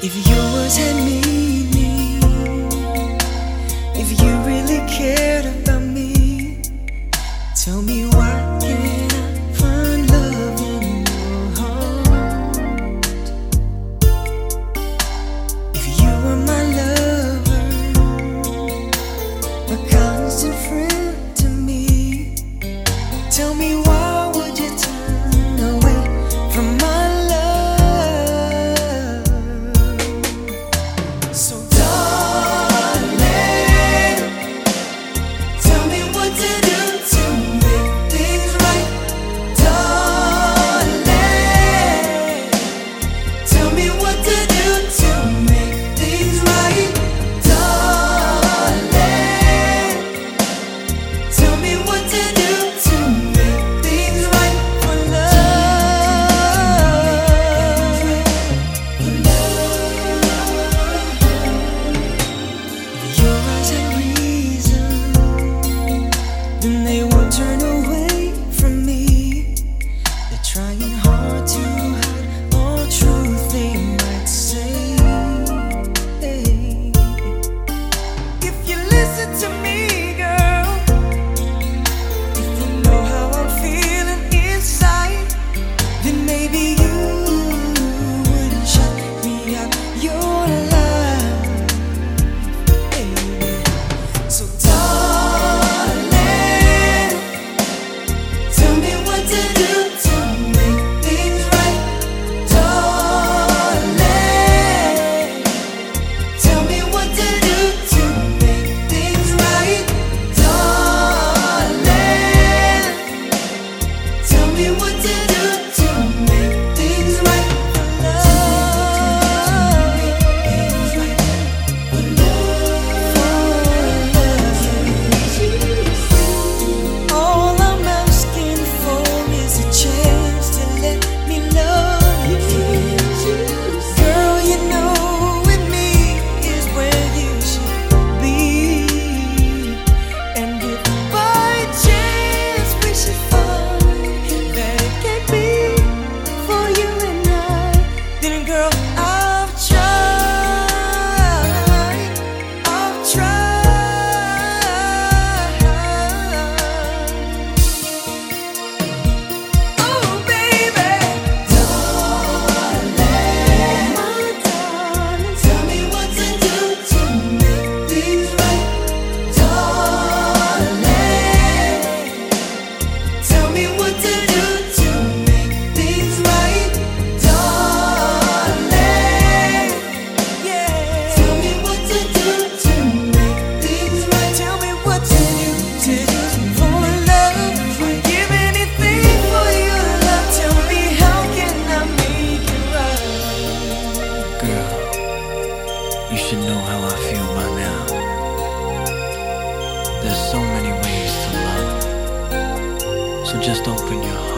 If yours had meaning, if you really cared about me, tell me why can't I find love in your heart? If you were my lover, a constant friend to me, tell me why would you turn away from my turn away from me. They're trying hard to hide all truth they might say. If you listen to me, girl, if you know how I'm feeling inside, then maybe you wouldn't shut me out your life, baby. So you should know how I feel by now. There's so many ways to love, so just open your heart.